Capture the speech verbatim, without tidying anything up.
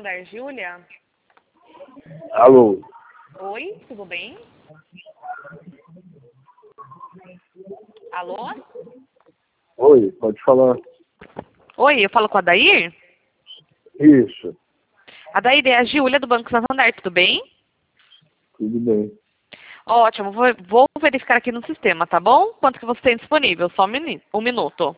Santander, Júlia? Alô? Oi, tudo bem? Alô? Oi, pode falar. Oi, eu falo com a Dair? Isso, A Dair é a Júlia do Banco Santander, tudo bem? tudo bem. Ótimo, vou, vou verificar aqui no sistema, tá bom? Quanto que você tem disponível? Só um, mini, um minuto.